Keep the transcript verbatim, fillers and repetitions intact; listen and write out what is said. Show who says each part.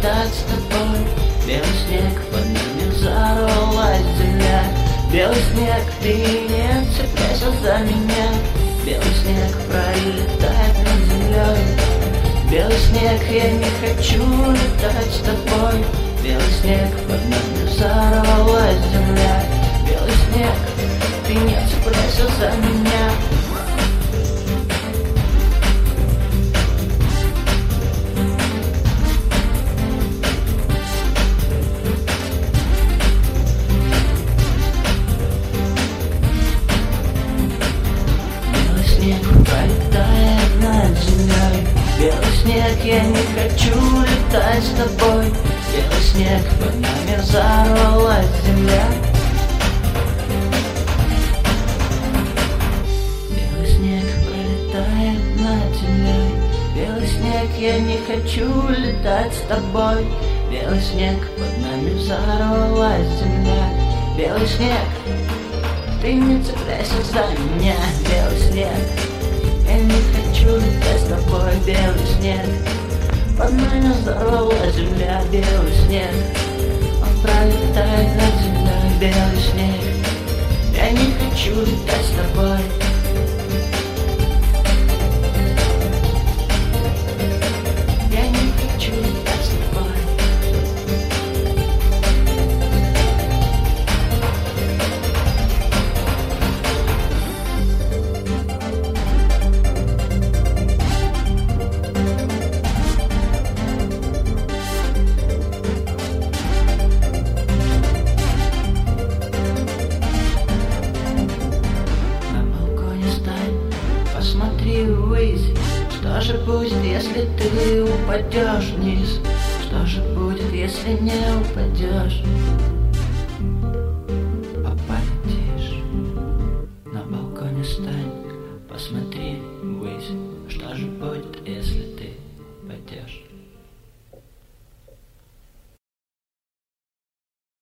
Speaker 1: пролетать с тобой. Белый снег под нами взорвалась земля. Белый снег, ты не цепляйся за меня. Белый снег пролетает над землей. Белый снег, я не хочу летать с тобой. Белый снег, под нами взорвалась земля. Белый снег, ты не цепляйся за меня. Белый снег пролетает над землей. Белый снег, я не хочу летать с тобой. Белый снег, под нами взорвалась земля. Белый снег пролетает над землей. Белый снег, я не хочу летать с тобой. Белый снег, под нами взорвалась земля. Белый снег, ты не цепляйся за меня. Белый снег, я не хочу летать с тобой. Белый снег, под нами взорвалась земля. Белый снег, он пролетает над землей. Белый снег, я не хочу летать с тобой. Я не хочу летать с тобой. Посмотри ввысь, что же будет, если ты упадешь вниз? Что же будет, если не упадешь? Полетишь. На балконе стань, посмотри ввысь, что же будет, если ты пойдешь?